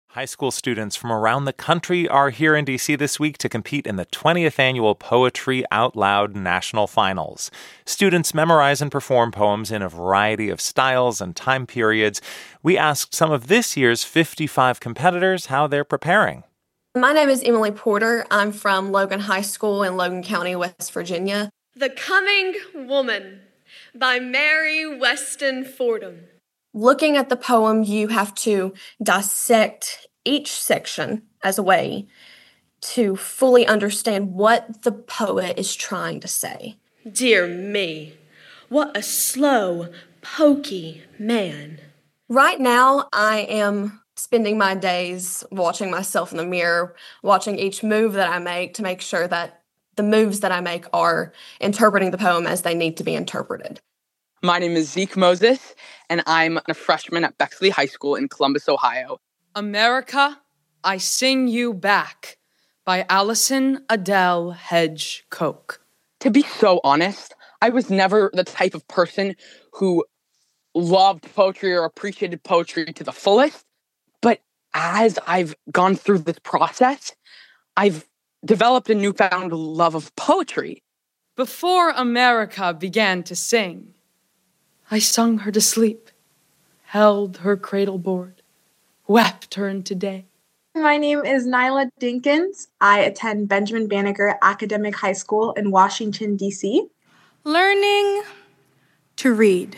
High school students from around the country are here in D.C. this week to compete in the 20th annual Poetry Out Loud National Finals. Students memorize and perform poems in a variety of styles and time periods. We asked some of this year's 55 competitors how they're preparing. My name is Emily Porter. I'm from Logan High School in Logan County, West Virginia. The Coming Woman by Mary Weston Fordham. Looking at the poem, you have to dissect each section as a way to fully understand what the poet is trying to say. Dear me, what a slow, pokey man. Right now, I am spending my days watching myself in the mirror, watching each move that I make to make sure that the moves that I make are interpreting the poem as they need to be interpreted. My name is Zeke Moses, and I'm a freshman at Bexley High School in Columbus, Ohio. America, I Sing You Back by Allison Adele Hedge Koch. To be so honest, I was never the type of person who loved poetry or appreciated poetry to the fullest. But as I've gone through this process, I've developed a newfound love of poetry. Before America began to sing, I sung her to sleep, held her cradle board, wept her into day. My name is Nyla Dinkins. I attend Benjamin Banneker Academic High School in Washington, D.C. Learning to Read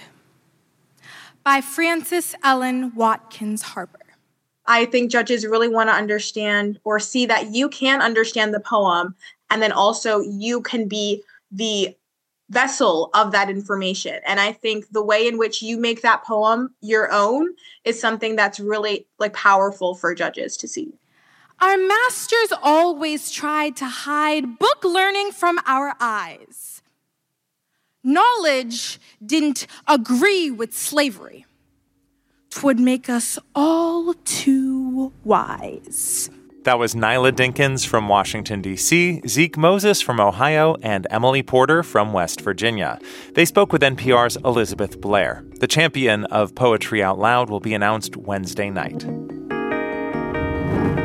by Frances Ellen Watkins Harper. I think judges really want to understand or see that you can understand the poem, and then also you can be the vessel of that information. And I think the way in which you make that poem your own is something that's really powerful for judges to see. Our masters always tried to hide book learning from our eyes. Knowledge didn't agree with slavery. 'Twould make us all too wise. That was Nyla Dinkins from Washington, D.C., Zeke Moses from Ohio, and Emily Porter from West Virginia. They spoke with NPR's Elizabeth Blair. The champion of Poetry Out Loud will be announced Wednesday night.